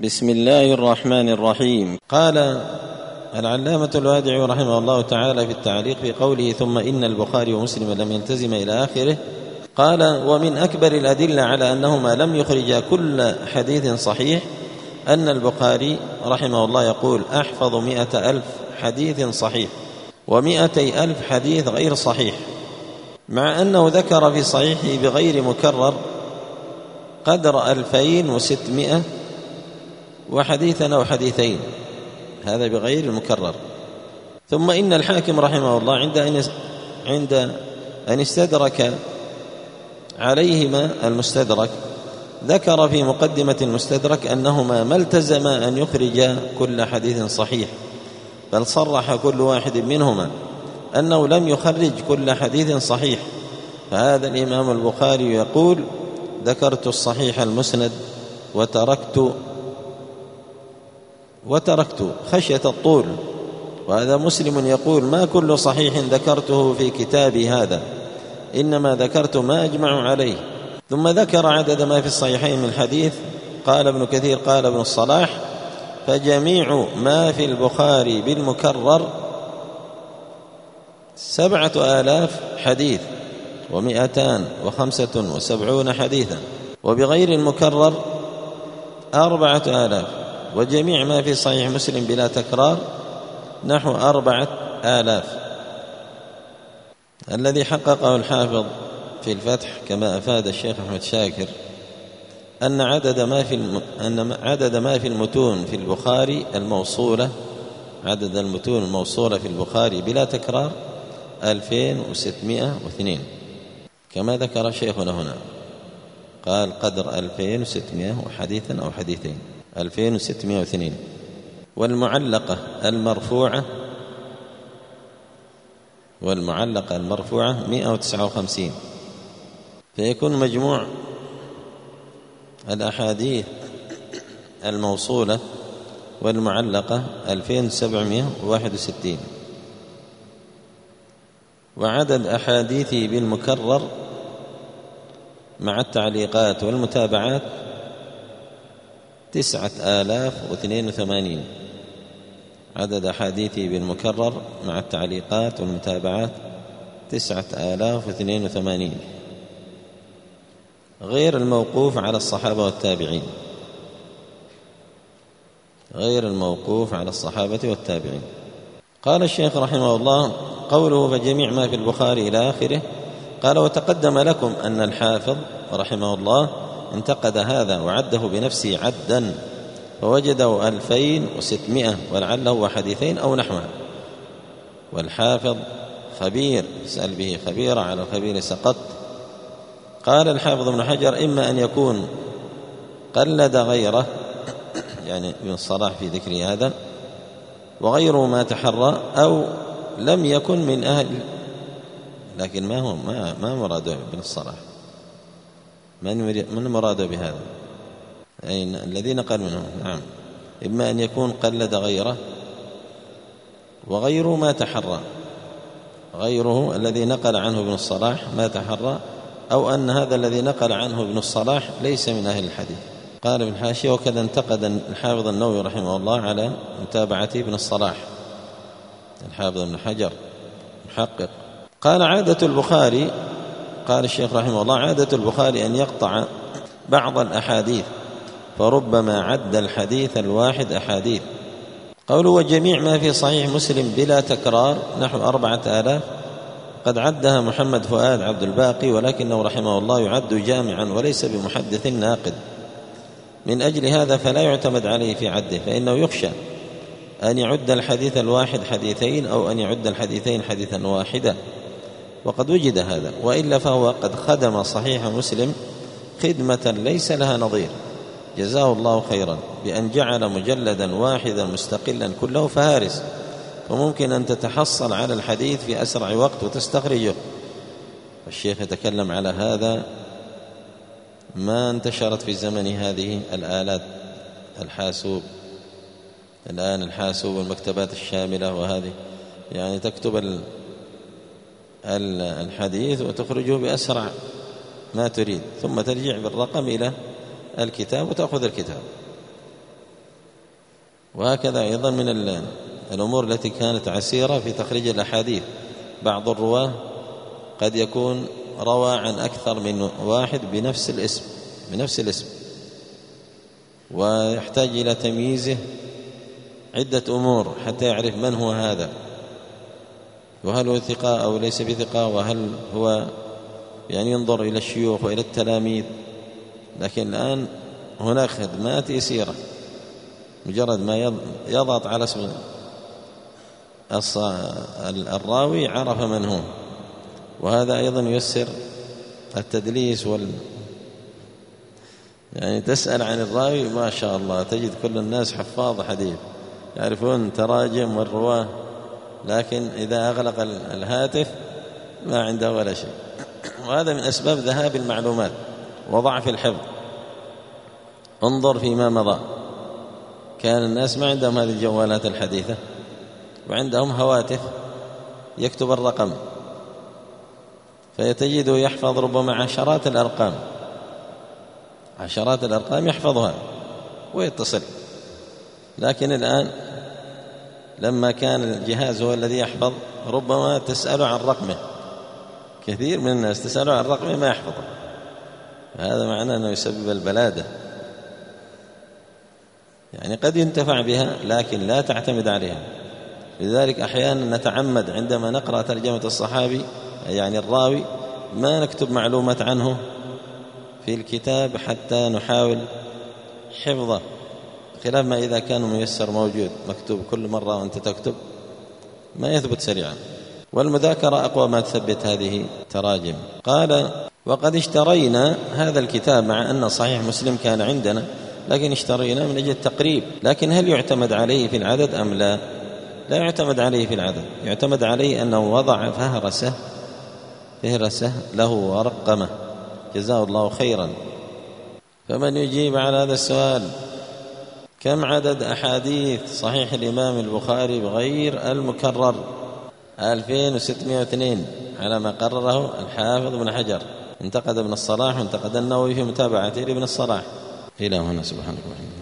بسم الله الرحمن الرحيم. قال العلامة الوادعي رحمه الله تعالى في التعليق في قوله ثم إن البخاري ومسلم لم يلتزم إلى آخره، قال ومن أكبر الأدلة على أنهما لم يخرجا كل حديث صحيح أن البخاري رحمه الله يقول أحفظ 100,000 حديث صحيح و200,000 حديث غير صحيح، مع أنه ذكر في صحيحه بغير مكرر قدر 2600 وحديثا أو حديثين، هذا بغير المكرر. ثم إن الحاكم رحمه الله عند أن استدرك عليهما المستدرك ذكر في مقدمة المستدرك أنهما ما التزما أن يخرجا كل حديث صحيح، بل صرح كل واحد منهما أنه لم يخرج كل حديث صحيح. فهذا الإمام البخاري يقول ذكرت الصحيح المسند وتركت خشية الطول، وهذا مسلم يقول ما كل صحيح ذكرته في كتابي هذا، إنما ذكرت ما أجمع عليه. ثم ذكر عدد ما في الصحيحين من حديث. قال ابن كثير قال ابن الصلاح فجميع ما في البخاري بالمكرر 7,000 حديث و275 حديثا، وبغير المكرر 4,000، وجميع ما في صحيح مسلم بلا تكرار نحو 4,000. الذي حققه الحافظ في الفتح كما أفاد الشيخ أحمد شاكر أن عدد ما في المتون في البخاري الموصولة، عدد المتون الموصولة في البخاري بلا تكرار 2602 كما ذكر شيخنا هنا، قال قدر 2600 وحديثا أو حديثين 2602. والمعلقة المرفوعة 159، فيكون مجموع الأحاديث الموصولة والمعلقة 2761. وعدد أحاديثه بالمكرر مع التعليقات والمتابعات 9,082. عدد أحاديثه بالمكرر مع التعليقات والمتابعات 9,082 غير الموقوف على الصحابة والتابعين، غير الموقوف على الصحابة والتابعين. قال الشيخ رحمه الله قوله فجميع ما في البخاري إلى آخره، قال وتقدم لكم أن الحافظ رحمه الله انتقد هذا وعده بنفسه عدا فوجده 2600 ولعله حديثين أو نحوها. والحافظ خبير، اسأل به خبيرا على الخبير سقط. قال الحافظ ابن حجر إما أن يكون قلد غيره، يعني ابن الصلاح في ذكر هذا، وغيره ما تحرى، أو لم يكن من أهل، لكن ما مراده ابن الصلاح، من مراده بهذا أي الذي نقل منه. نعم، إما أن يكون قلد غيره وغيره ما تحرى، غيره الذي نقل عنه ابن الصلاح ما تحرى، أو أن هذا الذي نقل عنه ابن الصلاح ليس من أهل الحديث. قال ابن الحاشية وكذا انتقد الحافظ النووي رحمه الله على متابعة ابن الصلاح، الحافظ ابن حجر محقق. قال عادة البخاري، قال الشيخ رحمه الله عادة البخاري أن يقطع بعض الأحاديث فربما عد الحديث الواحد أحاديث. قوله وجميع ما في صحيح مسلم بلا تكرار نحو 4,000 قد عدها محمد فؤاد عبد الباقي، ولكنه رحمه الله يعد جامعا وليس بمحدث ناقد، من أجل هذا فلا يعتمد عليه في عده، فإنه يخشى أن يعد الحديث الواحد حديثين أو أن يعد الحديثين حديثا واحدا، وقد وجد هذا، وإلا فهو قد خدم صحيح مسلم خدمة ليس لها نظير، جزاه الله خيرا، بأن جعل مجلدا واحدا مستقلا كله فهارس، وممكن أن تتحصل على الحديث في أسرع وقت وتستخرجه. الشيخ يتكلم على هذا، ما انتشرت في زمن هذه الآلات الحاسوب الآن، الحاسوب والمكتبات الشاملة، وهذه يعني تكتب الحديث وتخرجه بأسرع ما تريد، ثم ترجع بالرقم إلى الكتاب وتأخذ الكتاب. وهكذا أيضا من الأمور التي كانت عسيرة في تخريج الأحاديث، بعض الرواة قد يكون روى عن أكثر من واحد بنفس الاسم ويحتاج إلى تمييزه عدة أمور حتى يعرف من هو هذا، وهل هو ثقة أو ليس بثقة، وهل هو ينظر إلى الشيوخ وإلى التلاميذ. لكن الآن هناك خدمات يسيرة، مجرد ما يضغط على اسم الراوي عرف من هو، وهذا أيضا ييسر التدليس تسأل عن الراوي ما شاء الله تجد كل الناس حفاظ حديث يعرفون تراجم والرواه، لكن إذا أغلق الهاتف ما عنده ولا شيء. وهذا من أسباب ذهاب المعلومات وضعف الحفظ. انظر فيما مضى، كان الناس ما عندهم هذه الجوالات الحديثة، وعندهم هواتف يكتب الرقم فيتجد يحفظ ربما عشرات الأرقام يحفظها ويتصل. لكن الآن لما كان الجهاز هو الذي يحفظ ربما تسأل عن رقمه، كثير من الناس تسأل عن رقمه ما يحفظه، هذا معناه أنه يسبب البلادة. قد ينتفع بها لكن لا تعتمد عليها. لذلك أحيانا نتعمد عندما نقرأ ترجمة الصحابي الراوي ما نكتب معلومات عنه في الكتاب حتى نحاول حفظه، خلاف ما إذا كان ميسر موجود مكتوب كل مرة وأنت تكتب ما يثبت سريعا، والمذاكرة أقوى ما تثبت هذه التراجم. قال: وقد اشترينا هذا الكتاب مع أن صحيح مسلم كان عندنا، لكن اشترينا من أجل التقريب. لكن هل يعتمد عليه في العدد أم لا؟ لا يعتمد عليه في العدد، يعتمد عليه أنه وضع فهرسة له ورقمه، جزاه الله خيرا. فمن يجيب على هذا السؤال؟ كم عدد أحاديث صحيح الإمام البخاري بغير المكرر؟ 2602 على ما قرره الحافظ ابن حجر، انتقد ابن الصلاح وانتقد النووي في متابعته لابن الصلاح. إلى هنا، سبحانك وبحمدك.